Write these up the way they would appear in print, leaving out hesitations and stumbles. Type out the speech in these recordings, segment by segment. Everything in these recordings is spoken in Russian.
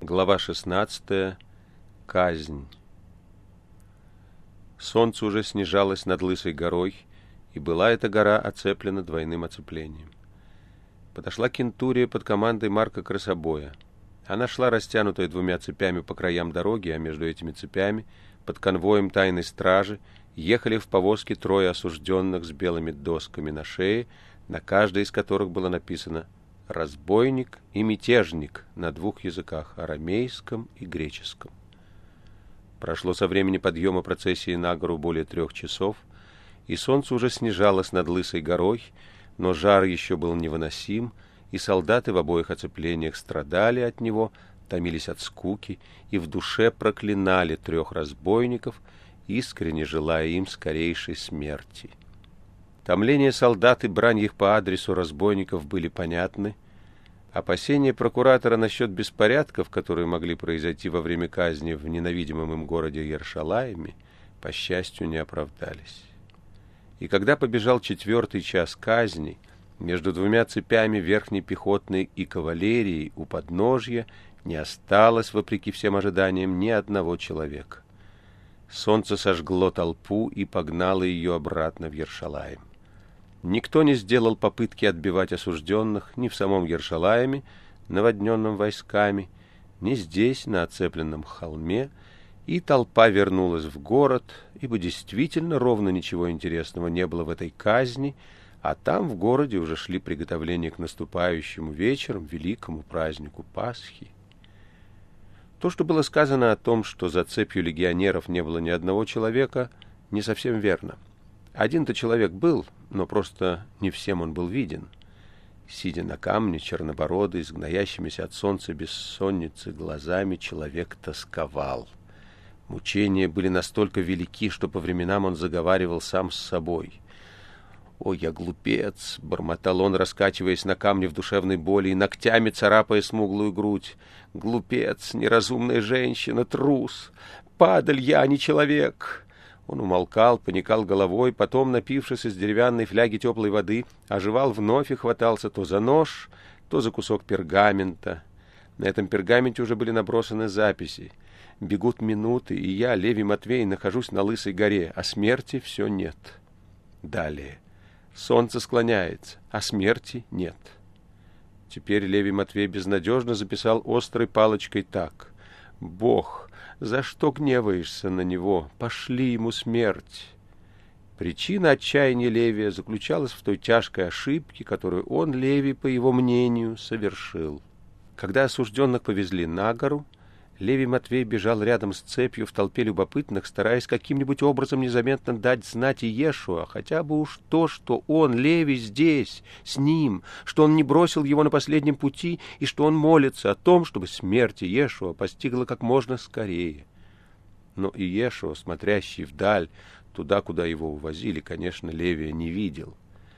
Глава 16. Казнь. Солнце уже снижалось над Лысой горой, и была эта гора оцеплена двойным оцеплением. Подошла кентурия под командой Марка Красобоя. Она шла растянутая двумя цепями по краям дороги, а между этими цепями, под конвоем тайной стражи, ехали в повозке трое осужденных с белыми досками на шее, на каждой из которых было написано «разбойник» и «мятежник» на двух языках — арамейском и греческом. Прошло со времени подъема процессии на гору более 3 часов, и солнце уже снижалось над Лысой горой, но жар еще был невыносим, и солдаты в обоих оцеплениях страдали от него, томились от скуки и в душе проклинали 3 разбойников, искренне желая им скорейшей смерти. Томления солдат и брань их по адресу разбойников были понятны. Опасения прокуратора насчет беспорядков, которые могли произойти во время казни в ненавидимом им городе Иерушалайме, по счастью, не оправдались. И когда побежал 4-й час казни, между 2 цепями верхней пехотной и кавалерии у подножья не осталось, вопреки всем ожиданиям, ни одного человека. Солнце сожгло толпу и погнало ее обратно в Иерушалаим. Никто не сделал попытки отбивать осужденных ни в самом Иерушалаиме, наводненном войсками, ни здесь, на оцепленном холме, и толпа вернулась в город, ибо действительно ровно ничего интересного не было в этой казни, а там в городе уже шли приготовления к наступающему вечером великому празднику Пасхи. То, что было сказано о том, что за цепью легионеров не было ни одного человека, не совсем верно. Один-то человек был, но просто не всем он был виден. Сидя на камне, чернобородый, с гноящимися от солнца бессонницы глазами, человек тосковал. Мучения были настолько велики, что по временам он заговаривал сам с собой. «Ой, я глупец!» — бормотал он, раскачиваясь на камне в душевной боли и ногтями царапая смуглую грудь. «Глупец, неразумная женщина, трус! Падаль я, а не человек!» Он умолкал, поникал головой, потом, напившись из деревянной фляги теплой воды, оживал вновь и хватался то за нож, то за кусок пергамента. На этом пергаменте уже были набросаны записи. «Бегут минуты, и я, Левий Матвей, нахожусь на Лысой горе, а смерти все нет». Далее. «Солнце склоняется, а смерти нет». Теперь Левий Матвей безнадежно записал острой палочкой так: «Бог, за что гневаешься на него? Пошли ему смерть». Причина отчаяния Левия заключалась в той тяжкой ошибке, которую он, Левий, по его мнению, совершил. Когда осужденных повезли на гору, Левий Матвей бежал рядом с цепью в толпе любопытных, стараясь каким-нибудь образом незаметно дать знать Иешуа, хотя бы уж то, что он, Левий, здесь, с ним, что он не бросил его на последнем пути и что он молится о том, чтобы смерть Иешуа постигла как можно скорее. Но Иешуа, смотрящий вдаль, туда, куда его увозили, конечно, Левия не видел.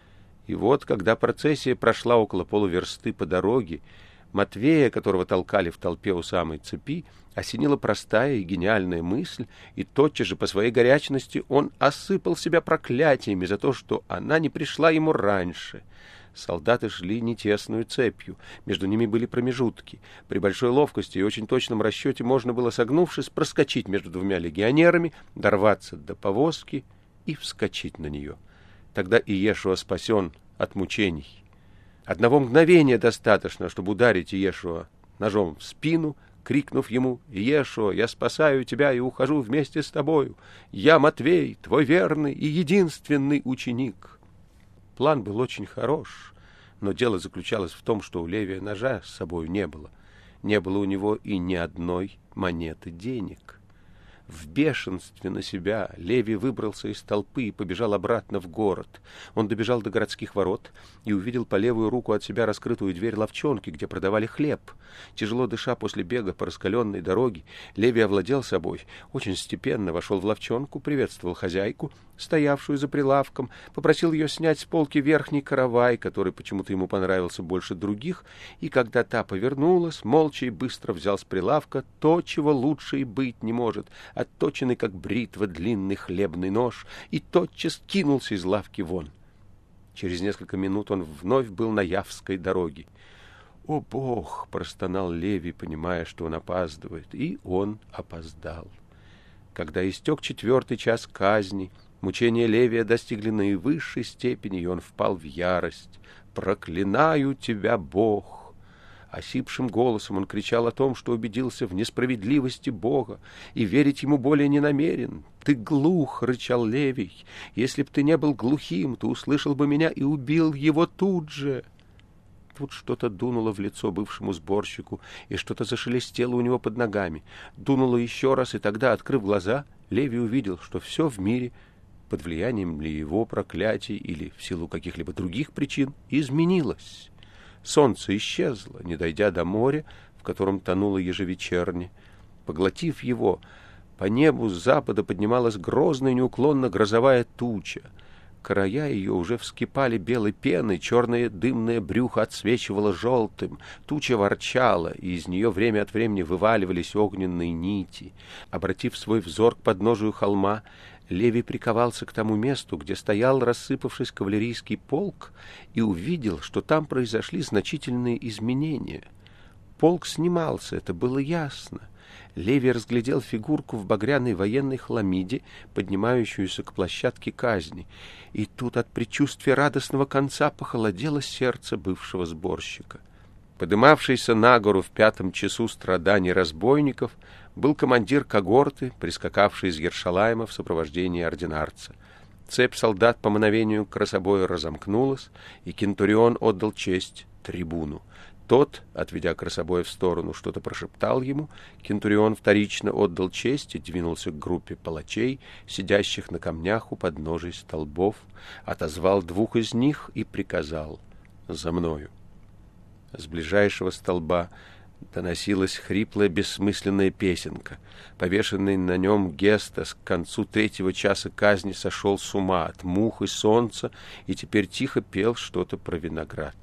И вот, когда процессия прошла около полуверсты по дороге, Матвея, которого толкали в толпе у самой цепи, осенила простая и гениальная мысль, и тотчас же по своей горячности он осыпал себя проклятиями за то, что она не пришла ему раньше. Солдаты шли не тесную цепью, между ними были промежутки. При большой ловкости и очень точном расчете можно было, согнувшись, проскочить между 2 легионерами, дорваться до повозки и вскочить на нее. Тогда Иешуа спасен от мучений. Одного мгновения достаточно, чтобы ударить Иешуа ножом в спину, крикнув ему: «Иешуа, я спасаю тебя и ухожу вместе с тобою. Я Матвей, твой верный и единственный ученик». План был очень хорош, но дело заключалось в том, что у Левия ножа с собой не было. Не было у него и ни одной монеты денег. В бешенстве на себя Левий выбрался из толпы и побежал обратно в город. Он добежал до городских ворот и увидел по левую руку от себя раскрытую дверь лавчонки, где продавали хлеб. Тяжело дыша после бега по раскаленной дороге, Левий овладел собой, очень степенно вошел в лавчонку, приветствовал хозяйку, стоявшую за прилавком, попросил ее снять с полки верхний каравай, который почему-то ему понравился больше других, и когда та повернулась, молча и быстро взял с прилавка то, чего лучше и быть не может — отточенный, как бритва, длинный хлебный нож, и тотчас кинулся из лавки вон. Через несколько минут он вновь был на Явской дороге. «О, Бог!» — простонал Левий, понимая, что он опаздывает. И он опоздал. Когда истек 4-й час казни, мучения Левия достигли наивысшей степени, и он впал в ярость. «Проклинаю тебя, Бог!» Осипшим голосом он кричал о том, что убедился в несправедливости Бога и верить ему более не намерен. «Ты глух!» — рычал Левий. «Если б ты не был глухим, то услышал бы меня и убил его тут же!» Тут что-то дунуло в лицо бывшему сборщику, и что-то зашелестело у него под ногами. Дунуло еще раз, и тогда, открыв глаза, Левий увидел, что все в мире, под влиянием ли его проклятий или в силу каких-либо других причин, изменилось. Солнце исчезло, не дойдя до моря, в котором тонуло ежевечерне. Поглотив его, по небу с запада поднималась грозная неуклонно грозовая туча. Края ее уже вскипали белой пеной, черное дымное брюхо отсвечивало желтым, туча ворчала, и из нее время от времени вываливались огненные нити. Обратив свой взор к подножию холма, Левий приковался к тому месту, где стоял, рассыпавшись, кавалерийский полк, и увидел, что там произошли значительные изменения. Полк снимался, это было ясно. Левий разглядел фигурку в багряной военной хламиде, поднимающуюся к площадке казни, и тут от предчувствия радостного конца похолодело сердце бывшего сборщика. Подымавшийся на гору в 5-м часу страданий разбойников был командир когорты, прискакавший из Ершалаима в сопровождении ординарца. Цепь солдат по мановению Красобоя разомкнулась, и кентурион отдал честь трибуну. Тот, отведя Красобоя в сторону, что-то прошептал ему. Кентурион вторично отдал честь и двинулся к группе палачей, сидящих на камнях у подножий столбов, отозвал 2 из них и приказал: «За мною». С ближайшего столба доносилась хриплая бессмысленная песенка. Повешенный на нем Гестас к концу 3-го часа казни сошел с ума от мух и солнца и теперь тихо пел что-то про виноград.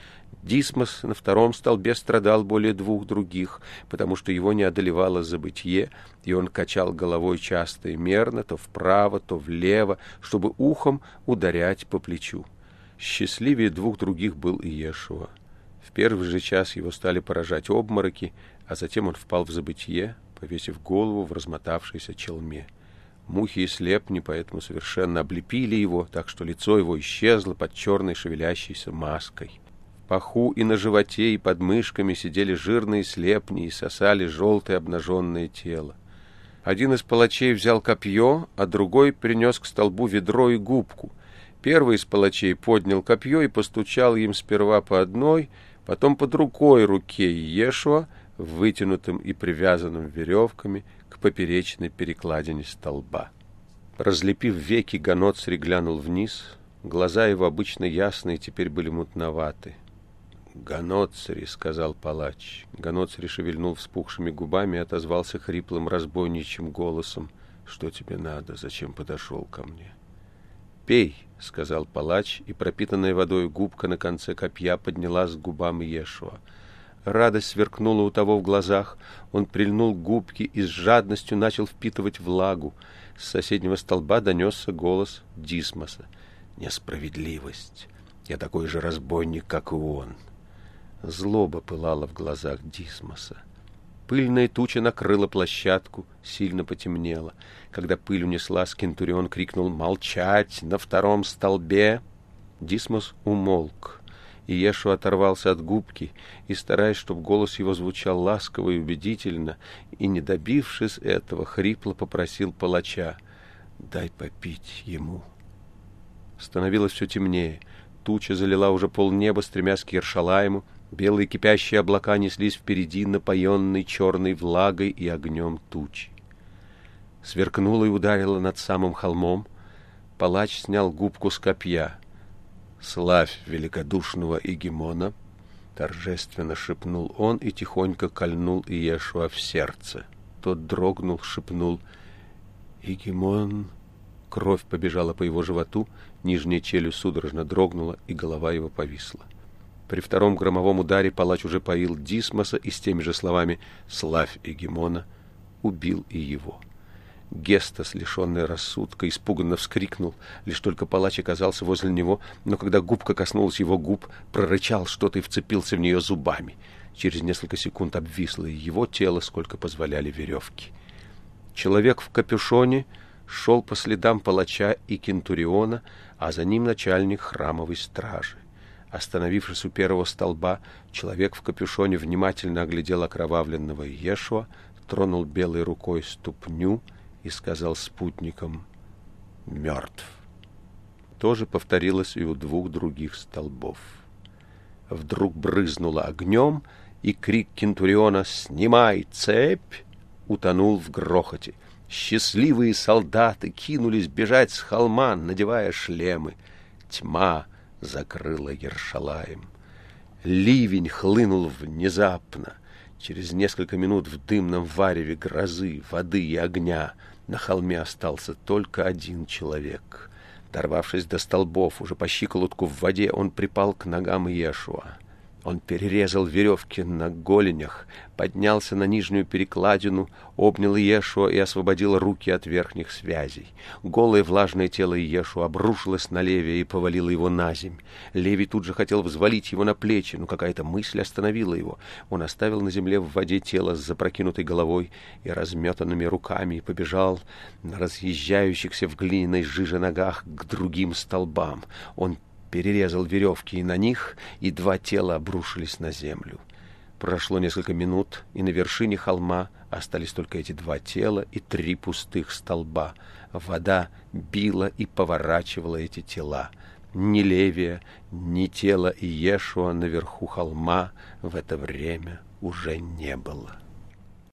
Дисмос на 2-м столбе страдал более 2 других, потому что его не одолевало забытье, и он качал головой часто и мерно, то вправо, то влево, чтобы ухом ударять по плечу. Счастливее 2 других был Иешуа. В первый же час его стали поражать обмороки, а затем он впал в забытье, повесив голову в размотавшейся челме. Мухи и слепни поэтому совершенно облепили его, так что лицо его исчезло под черной шевелящейся маской. В паху и на животе и под мышками сидели жирные слепни и сосали желтое обнаженное тело. Один из палачей взял копье, а другой принес к столбу ведро и губку. Первый из палачей поднял копье и постучал им сперва по одной, потом по другой руке Иешуа, вытянутым и привязанным веревками к поперечной перекладине столба. Разлепив веки, Ганоцри глянул вниз. Глаза его, обычно ясные, теперь были мутноваты. «Ганоцри», — сказал палач. Ганоцри шевельнул вспухшими губами и отозвался хриплым разбойничьим голосом: «Что тебе надо? Зачем подошел ко мне?» «Пей», — сказал палач, и пропитанная водой губка на конце копья поднялась к губам Иешуа. Радость сверкнула у того в глазах. Он прильнул к губке и с жадностью начал впитывать влагу. С соседнего столба донесся голос Дисмоса: «Несправедливость! Я такой же разбойник, как и он!» Злоба пылала в глазах Дисмоса. Пыльная туча накрыла площадку, сильно потемнело. Когда пыль унеслась, кентурион крикнул: «Молчать! На 2-м столбе!» Дисмос умолк. Иешуа оторвался от губки и, стараясь, чтобы голос его звучал ласково и убедительно, и, не добившись этого, хрипло попросил палача: «Дай попить ему». Становилось все темнее. Туча залила уже полнеба, стремясь к Ершалаиму. Белые кипящие облака неслись впереди, напоенной черной влагой и огнем тучи. Сверкнуло и ударило над самым холмом. Палач снял губку с копья. «Славь великодушного Игимона!» — торжественно шепнул он и тихонько кольнул Иешуа в сердце. Тот дрогнул, шепнул: «Игимон!» Кровь побежала по его животу, нижняя челюсть судорожно дрогнула, и голова его повисла. При 2-м громовом ударе палач уже поил Дисмоса и с теми же словами «Славь Игимона!» убил и его. Гестас, лишенный рассудка, испуганно вскрикнул, лишь только палач оказался возле него, но когда губка коснулась его губ, прорычал что-то и вцепился в нее зубами. Через несколько секунд обвисло и его тело, сколько позволяли веревки. Человек в капюшоне шел по следам палача и кентуриона, а за ним начальник храмовой стражи. Остановившись у первого столба, человек в капюшоне внимательно оглядел окровавленного Иешуа, тронул белой рукой ступню и сказал спутникам: «Мертв». То же повторилось и у двух других столбов. Вдруг брызнуло огнем, и крик кентуриона «Снимай цепь!» утонул в грохоте. Счастливые солдаты кинулись бежать с холма, надевая шлемы. Тьма закрыла Ершалаим. Ливень хлынул внезапно. Через несколько минут в дымном вареве грозы, воды и огня на холме остался только один человек. Дорвавшись до столбов, уже по щиколотку в воде, он припал к ногам Иешуа. Он перерезал веревки на голенях, поднялся на нижнюю перекладину, обнял Иешуа и освободил руки от верхних связей. Голое влажное тело Иешуа обрушилось на Левия и повалило его на земь. Левий тут же хотел взвалить его на плечи, но какая-то мысль остановила его. Он оставил на земле в воде тело с запрокинутой головой и разметанными руками и побежал на разъезжающихся в глиняной жиже ногах к другим столбам. Он перерезал веревки и на них, и два тела обрушились на землю. Прошло несколько минут, и на вершине холма остались только эти два тела и 3 пустых столба. Вода била и поворачивала эти тела. Ни Левия, ни тела Иешуа наверху холма в это время уже не было.